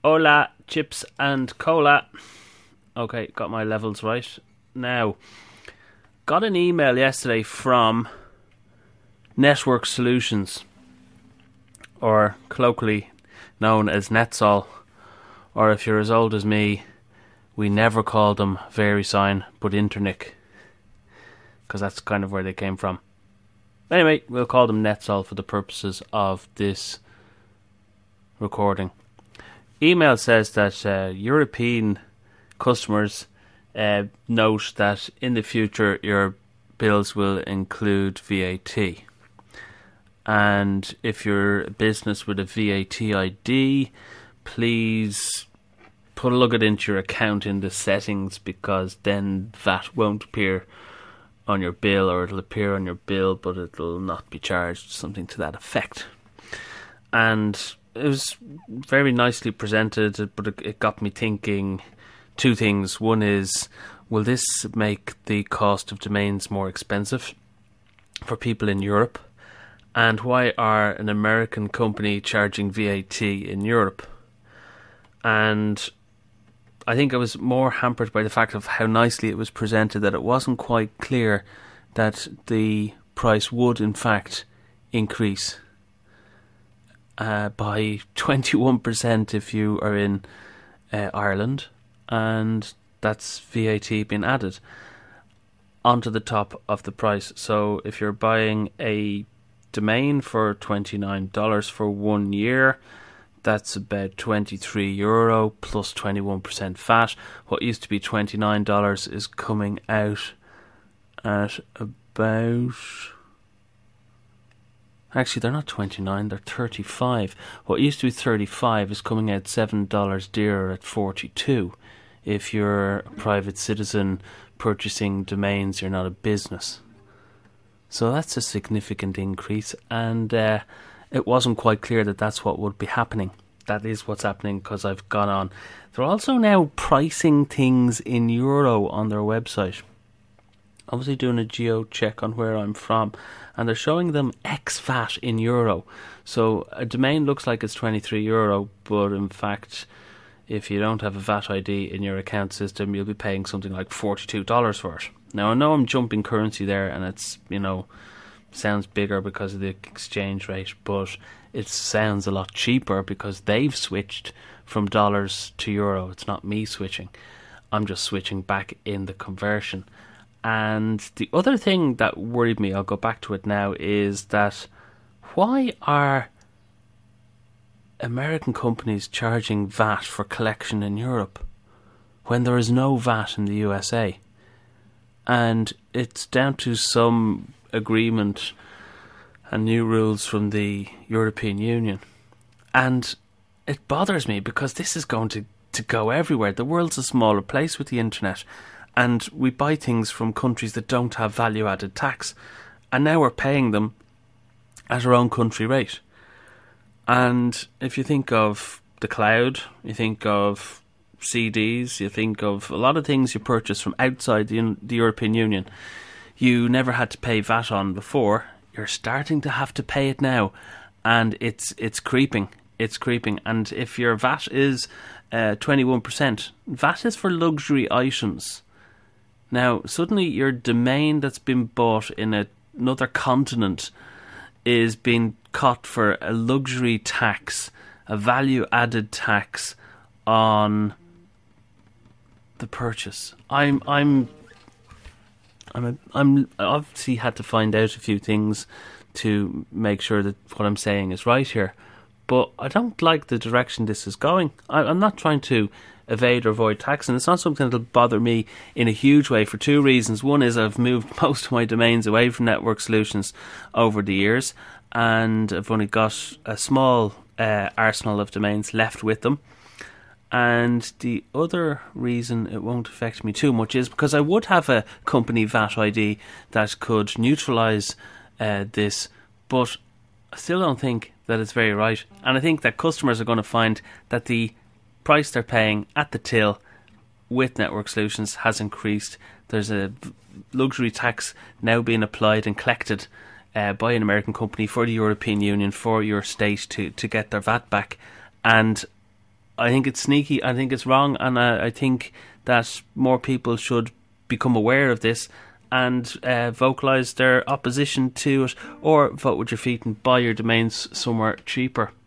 Hola, chips and cola. Okay, got my levels right. Now, got an email yesterday from Network Solutions, or colloquially known as Netsol, or if you're as old as me, we never called them VeriSign, but Internic, because that's kind of where they came from. Anyway, we'll call them Netsol for the purposes of this recording. Email says that European customers note that in the future your bills will include VAT. And if you're a business with a VAT ID, please plug it into your account in the settings, because then VAT won't appear on your bill, or it'll appear on your bill but it will not be charged, something to that effect. And it was very nicely presented, but it got me thinking two things. One is, will this make the cost of domains more expensive for people in Europe? And why are an American company charging VAT in Europe? And I think I was more hampered by the fact of how nicely it was presented, that it wasn't quite clear that the price would in fact increase by 21% if you are in Ireland, and that's VAT being added onto the top of the price. So if you're buying a domain for $29 for 1 year, that's about €23 plus 21% VAT. What used to be $29 is coming out at about... Actually, they're not 29, they're 35. What used to be 35 is coming out $7 dearer at 42. If you're a private citizen purchasing domains, you're not a business. So that's a significant increase, and it wasn't quite clear that that's what would be happening. That is what's happening, because I've gone on. They're also now pricing things in euro on their website. Obviously doing a geo check on where I'm from, and they're showing them ex-VAT in euro. So a domain looks like it's €23, but in fact, if you don't have a VAT ID in your account system, you'll be paying something like $42 for it. Now, I know I'm jumping currency there, and it's, sounds bigger because of the exchange rate, but it sounds a lot cheaper because they've switched from dollars to euro. It's not me switching. I'm just switching back in the conversion. And the other thing that worried me, I'll go back to it now, is that why are American companies charging VAT for collection in Europe when there is no VAT in the USA? And it's down to some agreement and new rules from the European Union. And it bothers me because this is going to go everywhere. The world's a smaller place with the internet, and we buy things from countries that don't have value-added tax, and now we're paying them at our own country rate. And if you think of the cloud, you think of CDs, you think of a lot of things you purchase from outside the European Union, you never had to pay VAT on before. You're starting to have to pay it now, and it's creeping. It's creeping. And if your VAT is 21%, VAT is for luxury items. Now, suddenly your domain that's been bought in another continent is being caught for a luxury tax, a value-added tax on the purchase. I'm obviously had to find out a few things to make sure that what I'm saying is right here, but I don't like the direction this is going. I'm not trying to evade or avoid tax, and it's not something that'll bother me in a huge way for two reasons. One is I've moved most of my domains away from Network Solutions over the years, and I've only got a small arsenal of domains left with them. And the other reason it won't affect me too much is because I would have a company VAT ID that could neutralise this, but I still don't think that it's very right. And I think that customers are going to find that the price they're paying at the till with Network Solutions has increased. There's a luxury tax now being applied and collected by an American company for the European Union, for your state to get their VAT back. And I think it's sneaky. I think it's wrong, and I think that more people should become aware of this and vocalise their opposition to it, or vote with your feet and buy your domains somewhere cheaper.